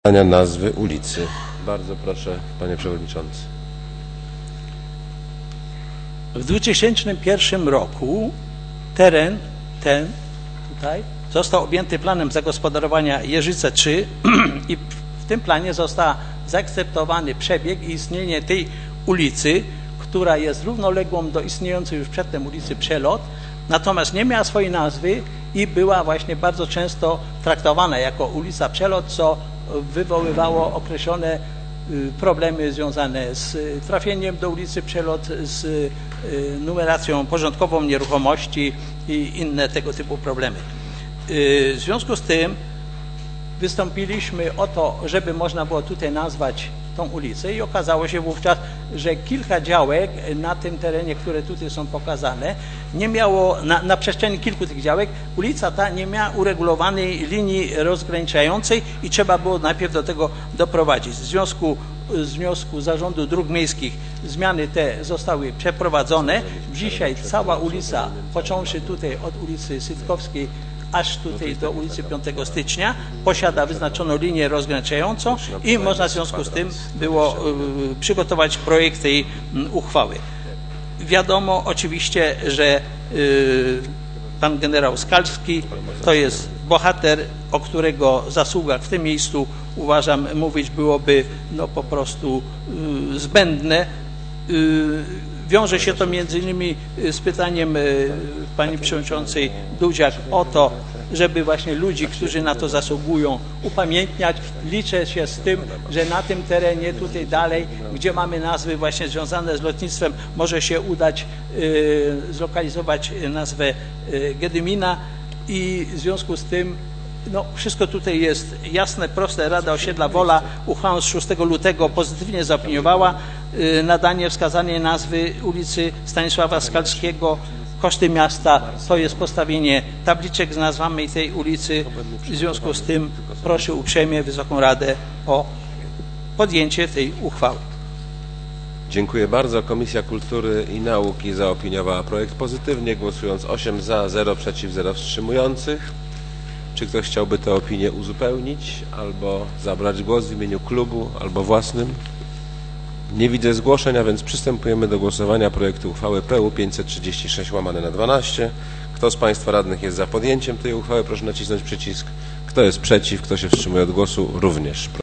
Nazwy ulicy. Bardzo proszę, panie przewodniczący. W 2001 roku teren ten tutaj został objęty planem zagospodarowania Jeżyce 3 i w tym planie został zaakceptowany przebieg i istnienie tej ulicy, która jest równoległą do istniejącej już przedtem ulicy Przelot, natomiast nie miała swojej nazwy i była właśnie bardzo często traktowana jako ulica Przelot, co wywoływało określone problemy związane z trafieniem do ulicy Przelot, z numeracją porządkową nieruchomości i inne tego typu problemy. W związku z tym wystąpiliśmy o to, żeby można było tutaj nazwać tą ulicę i okazało się wówczas, że kilka działek na tym terenie, które tutaj są pokazane, nie miało, na przestrzeni kilku tych działek, ulica ta nie miała uregulowanej linii rozgraniczającej i trzeba było najpierw do tego doprowadzić. W związku z wniosku Zarządu Dróg Miejskich zmiany te zostały przeprowadzone. Dzisiaj cała ulica, począwszy tutaj od ulicy Sytkowskiej, aż tutaj do ulicy 5 stycznia posiada wyznaczoną linię rozgraniczającą i można w związku z tym było przygotować projekt tej uchwały. Wiadomo oczywiście, że pan generał Skalski to jest bohater, o którego zasługach w tym miejscu, uważam, mówić byłoby no po prostu zbędne. Wiąże się to między innymi z pytaniem pani przewodniczącej Dudziak o to, żeby właśnie ludzi, którzy na to zasługują, upamiętniać. Liczę się z tym, że na tym terenie tutaj dalej, gdzie mamy nazwy właśnie związane z lotnictwem, może się udać zlokalizować nazwę Gedymina i w związku z tym no, wszystko tutaj jest jasne, proste. Rada Osiedla Wola uchwałą z 6 lutego pozytywnie zaopiniowała nadanie wskazanej nazwy ulicy Stanisława Skalskiego. Koszty miasta to jest postawienie tabliczek z nazwami tej ulicy. W związku z tym proszę uprzejmie Wysoką Radę o podjęcie tej uchwały. Dziękuję bardzo. Komisja Kultury i Nauki zaopiniowała projekt pozytywnie, głosując 8 za, 0 przeciw, 0 wstrzymujących. Czy ktoś chciałby tę opinię uzupełnić albo zabrać głos w imieniu klubu albo własnym? Nie widzę zgłoszeń, a więc przystępujemy do głosowania projektu uchwały PU 536/12. Kto z Państwa radnych jest za podjęciem tej uchwały, proszę nacisnąć przycisk. Kto jest przeciw, kto się wstrzymuje od głosu, również.